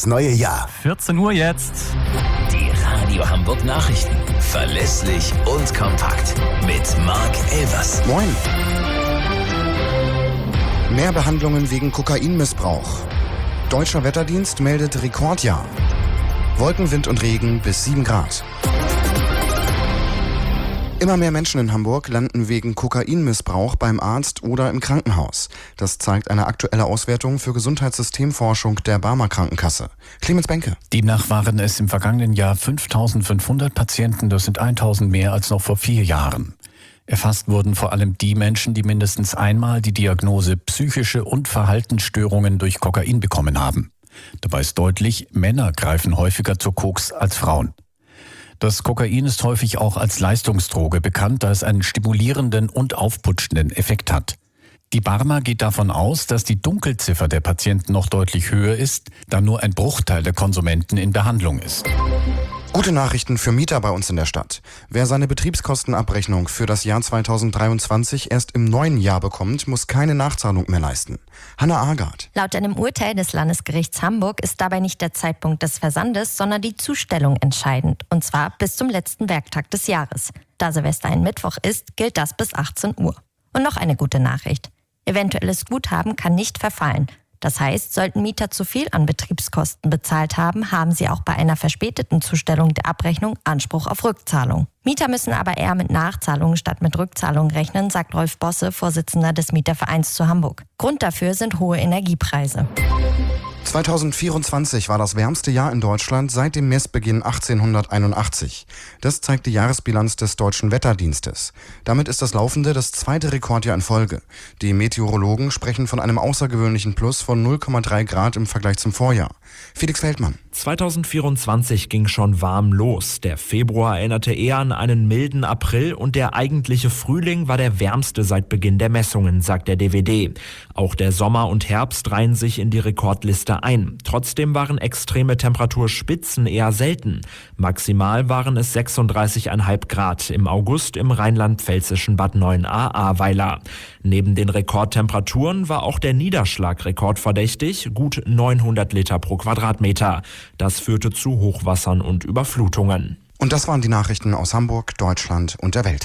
neue Jahr. 14 Uhr jetzt. Die Radio Hamburg Nachrichten. Verlässlich und kompakt. Mit Marc Elvers. Moin. Mehr Behandlungen wegen Kokainmissbrauch. Deutscher Wetterdienst meldet Rekordjahr. Wolken, Wind und Regen bis 7 Grad. Immer mehr Menschen in Hamburg landen wegen Kokainmissbrauch beim Arzt oder im Krankenhaus. Das zeigt eine aktuelle Auswertung für Gesundheitssystemforschung der Barmer Krankenkasse. Clemens Benke. Demnach waren es im vergangenen Jahr 5.500 Patienten, das sind 1.000 mehr als noch vor 4 Jahren. Erfasst wurden vor allem die Menschen, die mindestens einmal die Diagnose psychische und Verhaltensstörungen durch Kokain bekommen haben. Dabei ist deutlich, Männer greifen häufiger zu Koks als Frauen. Das Kokain ist häufig auch als Leistungsdroge bekannt, da es einen stimulierenden und aufputschenden Effekt hat. Die Barmer geht davon aus, dass die Dunkelziffer der Patienten noch deutlich höher ist, da nur ein Bruchteil der Konsumenten in Behandlung ist. Gute Nachrichten für Mieter bei uns in der Stadt. Wer seine Betriebskostenabrechnung für das Jahr 2023 erst im neuen Jahr bekommt, muss keine Nachzahlung mehr leisten. Hanna Agard. Laut einem Urteil des Landesgerichts Hamburg ist dabei nicht der Zeitpunkt des Versandes, sondern die Zustellung entscheidend. Und zwar bis zum letzten Werktag des Jahres. Da Silvester ein Mittwoch ist, gilt das bis 18 Uhr. Und noch eine gute Nachricht. Eventuelles Guthaben kann nicht verfallen. Das heißt, sollten Mieter zu viel an Betriebskosten bezahlt haben, haben sie auch bei einer verspäteten Zustellung der Abrechnung Anspruch auf Rückzahlung. Mieter müssen aber eher mit Nachzahlungen statt mit Rückzahlungen rechnen, sagt Rolf Bosse, Vorsitzender des Mietervereins zu Hamburg. Grund dafür sind hohe Energiepreise. 2024 war das wärmste Jahr in Deutschland seit dem Messbeginn 1881. Das zeigt die Jahresbilanz des Deutschen Wetterdienstes. Damit ist das laufende das zweite Rekordjahr in Folge. Die Meteorologen sprechen von einem außergewöhnlichen Plus von 0,3 Grad im Vergleich zum Vorjahr. Felix Feldmann. 2024 ging schon warm los. Der Februar erinnerte eher an einen milden April und der eigentliche Frühling war der wärmste seit Beginn der Messungen, sagt der DWD. Auch der Sommer und Herbst reihen sich in die Rekordliste ein. Trotzdem waren extreme Temperaturspitzen eher selten. Maximal waren es 36,5 Grad im August im rheinland-pfälzischen Bad Neuenahr-Ahrweiler. Neben den Rekordtemperaturen war auch der Niederschlag rekordverdächtig, gut 900 Liter pro Quadratmeter. Das führte zu Hochwassern und Überflutungen. Und das waren die Nachrichten aus Hamburg, Deutschland und der Welt.